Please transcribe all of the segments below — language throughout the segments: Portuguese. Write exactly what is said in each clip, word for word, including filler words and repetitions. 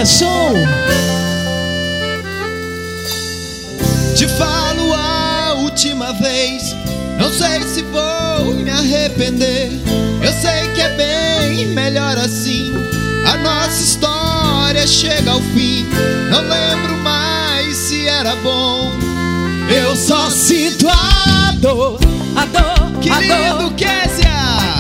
Show. Te falo a última vez, não sei se vou me arrepender. Eu sei que é bem melhor assim. A nossa história chega ao fim. Não lembro mais se era bom. Eu só sinto a dor, a dor, que a lindo, dor. Kézia.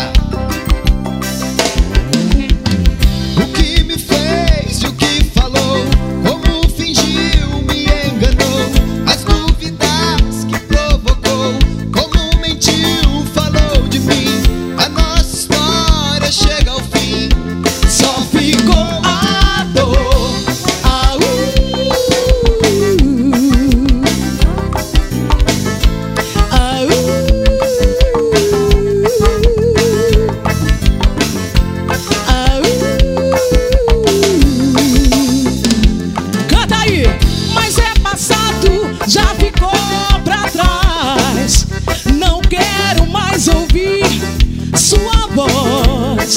O que me fez e o que falou, como fingiu, me enganou. As dúvidas que provocou, como mentiu, falou de mim. A nossa história chega ao fim. Só ficou a dor, a uh, a uh, a uh. Canta aí! Mas é passado, já ficou pra trás. Não quero mais ouvir sua voz.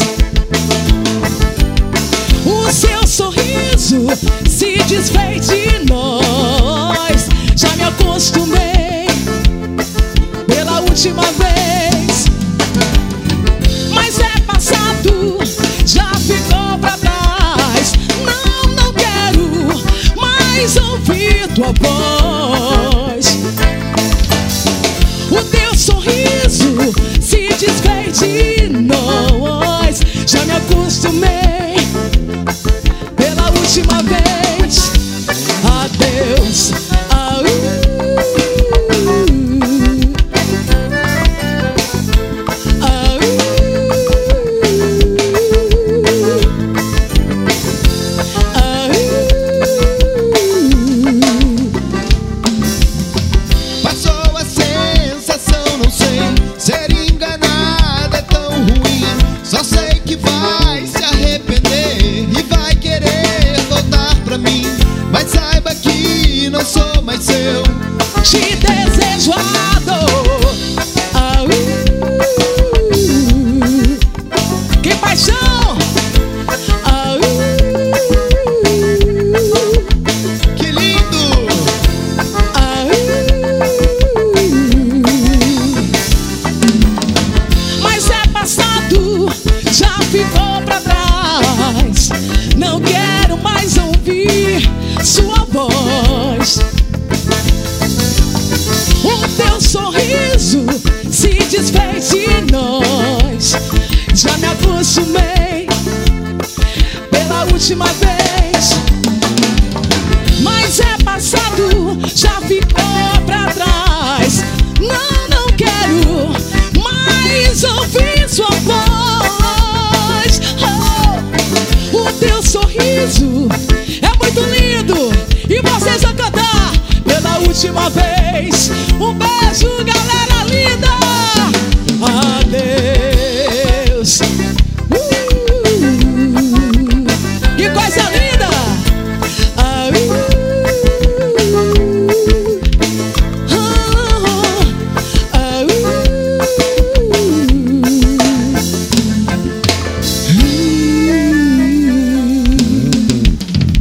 O seu sorriso se desfez de nós. Já me acostumei pela última vez. Mas é passado, já ficou pra trás. Não, não quero mais ouvir tua voz. O teu sorriso se desfez de nós. Já me acostumei pela última vez. Adeus, ah, uh, ah, uh, ah, uh. Passou a sensação, não sei. Ser enganada é tão ruim. Só sei que vai se arrepender e vai querer voltar pra mim. Mas saiba que não sou mais seu. Te desejo a dor, ah, uh, que paixão, ah, uh, que lindo, ah, uh. Mas é passado, já ficou pra trás. Não quero mais ouvir sua voz. O teu sorriso se desfez de nós. Já me acostumei pela última vez. Mas é passado, já ficou pra trás. Não, não quero mais ouvir sua voz. Oh, o teu sorriso é muito lindo e vocês vão cantar pela última vez. Um beijo, galera.